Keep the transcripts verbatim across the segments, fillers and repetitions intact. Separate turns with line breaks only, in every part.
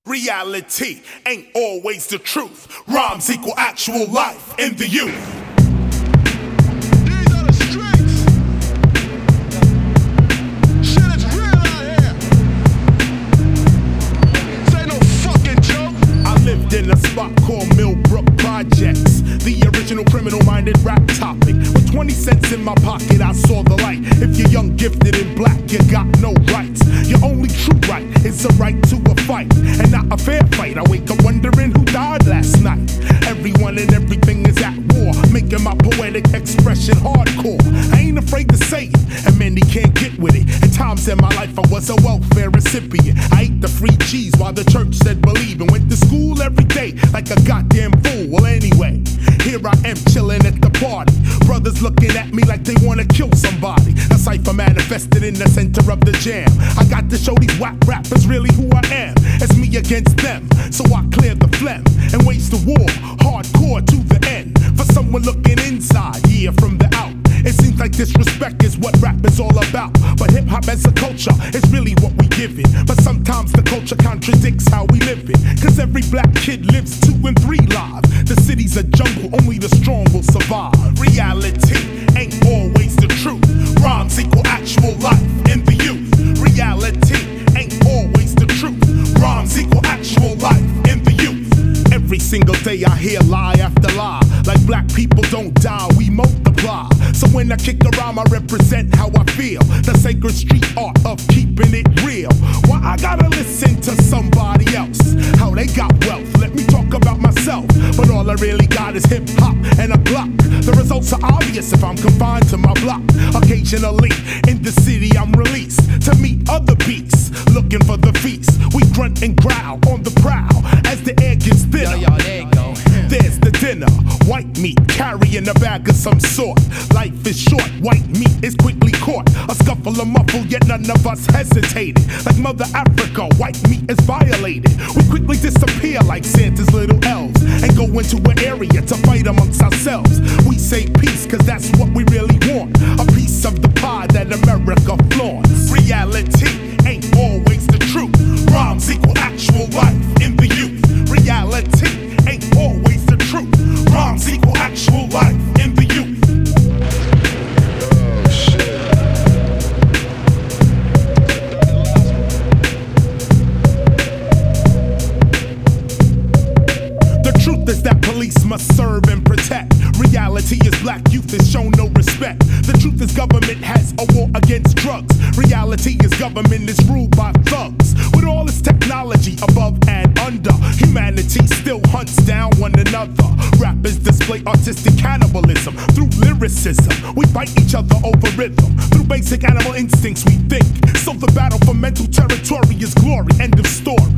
Reality ain't always the truth. Rhymes equal actual life in the youth.
These are the streets. Shit is real out here. This ain't no fucking joke.
I lived in a spot called Millbrook Projects, the original criminal-minded rap topic. With twenty cents in my pocket, I saw the light. If you're young, gifted, and black, you got no rights. Your only true right is a right to a fight, and not a fair fight. I wake up wondering who died last night. Everyone and everything is at war, making my poetic expression hardcore. I ain't afraid to say it, and many can't get with it. At times in my life, I was a welfare recipient. I ate the free cheese while the church said believe, and went to school every day like a goddamn fool. Well, anyway, here I am chilling at the party. Brothers looking at me like they wanna kill somebody. A cipher manifested in the center of the jam. I got to show these whack rappers really who I am. It's me against them, so I clear the phlegm and wage the war, hardcore to the end. For someone looking inside, yeah, from the out, it seems like disrespect is what rap is all about. But hip-hop as a culture is really what we give it. But sometimes the culture contradicts how we live it. Cause every black kid lives two and three lives. The city's a jungle, only the strong will survive. Reality ain't always the truth. Rhymes equal actual life in the youth. Reality ain't always the truth. Rhymes equal actual life in the youth. Every single day I hear lie after lie. Like black people don't die, we multiply. So when I kick around, I represent how I feel. The sacred street art of keeping it real. Why I gotta listen to somebody else? How they got wealth, let me talk about myself. But all I really got is hip hop and a Glock. The results are obvious if I'm confined to my block. Occasionally in the city I'm released to meet other beasts looking for the feast. We grunt and growl on the prowl as the air gets thinner.
Yo, yo, there you go.
There's the dinner, white meat carrying a bag of some sort. Life is short, white meat is quickly caught. A scuffle, a muffle, yet none of us hesitated. Like Mother Africa, white meat is violated. We quickly disappear like Santa's little elves and go into an area to fight amongst ourselves. We say peace cause that's what we really want. A piece of the pie that America flaunts. Reality ain't always the truth. Rhymes equal actual life in the youth. Reality ain't always the truth. Rhymes equal actual life in the youth.
Oh shit.
The truth is that police must serve and protect. Reality is black youth is shown no respect. The truth is government has a war against drugs. Reality is government is ruled by thugs. With all its technology above and under, humanity still hunts down one another. Rappers display artistic cannibalism through lyricism. We fight each other over rhythm. Through basic animal instincts we think. So the battle for mental territory is glory. End of story.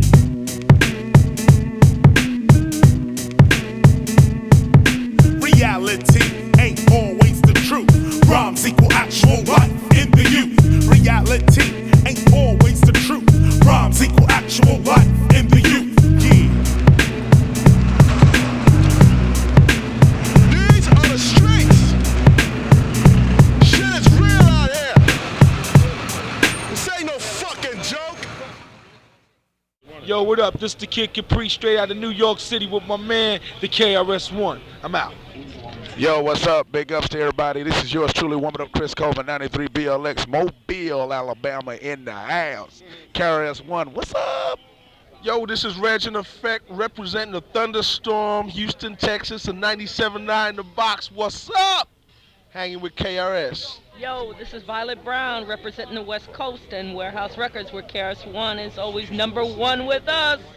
Reality ain't always the truth. Rhymes equal actual life in the youth. Reality ain't always the truth. Rhymes equal actual life in the youth. Yeah.
These are the streets. Shit is real out here. This ain't no fucking joke.
Yo, what up? This the Kid Capri straight out of New York City with my man, the K R S One. I'm out.
Yo, what's up? Big ups to everybody. This is yours truly, Woman Up Chris Colvin, ninety-three B L X, Mobile, Alabama, in the house. K R S One, what's up?
Yo, this is Reg in Effect representing the Thunderstorm, Houston, Texas, and ninety-seven point nine The Box. What's up? Hanging with K R S.
Yo, this is Violet Brown representing the West Coast and Warehouse Records, where K R S One is always number one with us.